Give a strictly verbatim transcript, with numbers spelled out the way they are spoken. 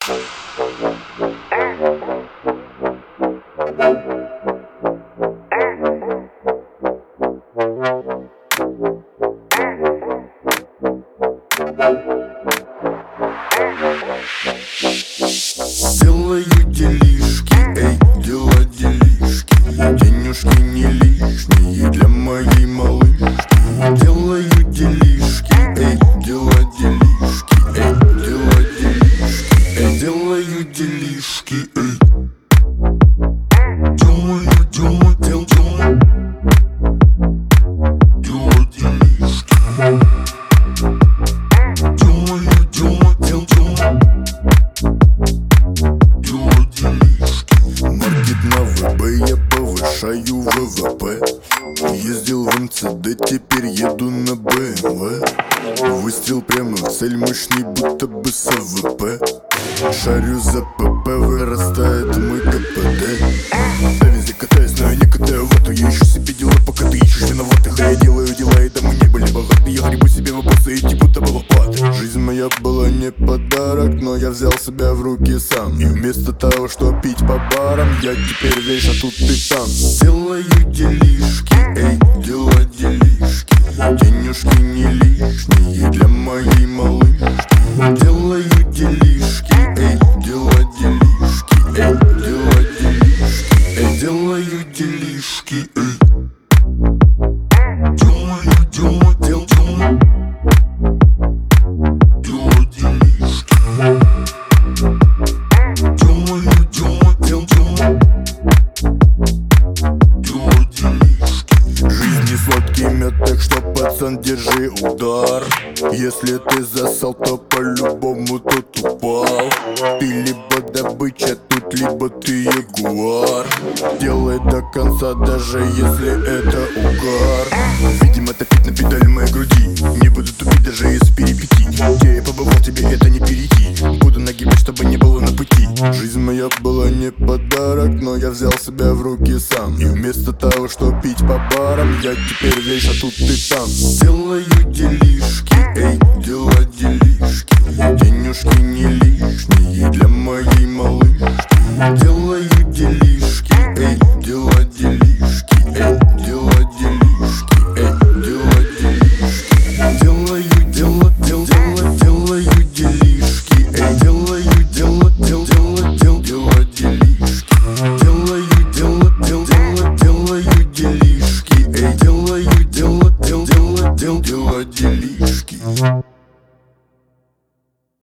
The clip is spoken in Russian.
Делаю делишки, эй, дела делишки. Денежки не лишние для моей малышки. Делаю делишки, эй, дела делишки. Эй, дела делишки, эй, делаю делишки, эй. Делаю, дела, дел, дела. Дела делишки. Делаю, дела, дел, дела. Маркет на ВБ, я повышаю ВВП. Ездил в МЦД, теперь еду на БМВ. Выстрел прямо в цель, мощный, будто бы с АВП. Шарю за ПП, вырастает мой КПД. Я везде катаюсь, но я не катаю вату. Я ищу себе дела, пока ты ищешь виноватых. А я делаю дела, и да мы не были богаты. Я гребу себе вопросы, идти будто было платы. Жизнь моя была не подарок, но я взял себя в руки сам. И вместо того, что пить по барам, я теперь вечно тут и там. Делаю делишки, эй, дела делишки. Денежки не лишние для моей малышки. Делаю делишки, эй, дела делишки. Эй, дела делишки, эй, делаю делишки, эй. Делаю, дела, дел, дела. Дела делишки. Делаю, дела, дел, дела. Дела делишки. Жизнь не сладкий мед, так что, пацан, держи удар. Если ты засал, то по-любому тут упал. Ты либо добыча тут, либо ты ягуар. Делай до конца, даже если это угар. Видимо, топить на педали моей груди. Не буду тупить, даже из перипетий. Где я побывал, тебе это не перейти. Буду нагибать, чтобы не было на пути. Жизнь моя была не подарок, но я взял себя в руки сам. И вместо того, что пить по барам, я теперь вечно тут и там. Делаю делишки, эй, дела делишки. Денежки